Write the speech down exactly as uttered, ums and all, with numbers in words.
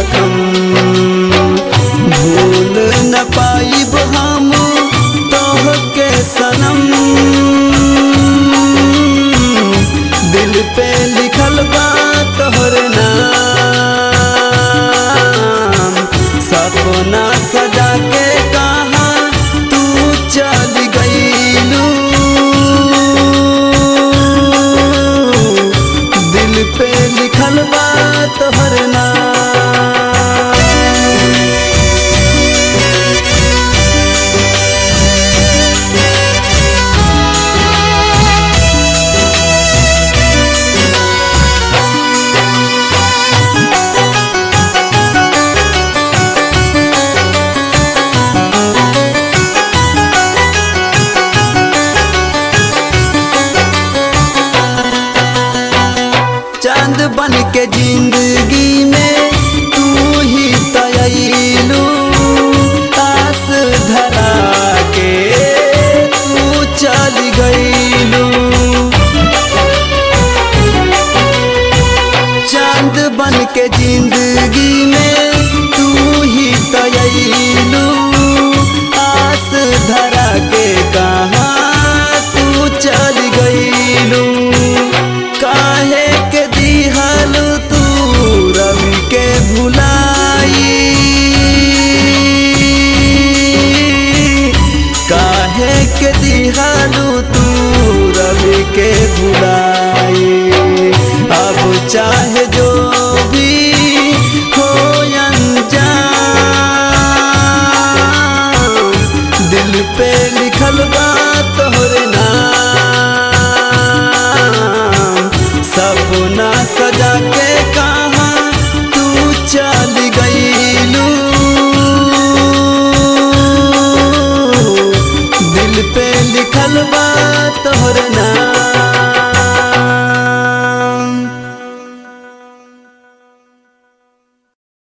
जखम भूल न पाइब हम तोहके सनम। दिल पे लिखल बा तोहर नाम, सपना सजा के कहाँ तू चल गईलू। दिल पे लिखल बा तोहर नाम। चांद बन के जिंदगी में तू ही तयलू, आस धरा के तू चल गईलू। चांद बन के जिंदगी में तू ही तयलू, आस धरा के कहाँ तू चल गईलू। काहे के दिहल तू रवि के भुलाई, काहे के दिहल तू रवि के भुलाई। अब चाहे जो भी हो अनजान, दिल पे लिखल बा तोहर नाम। सपना सजा के कहाँ तू चल गईलू। दिल पे लिखल बा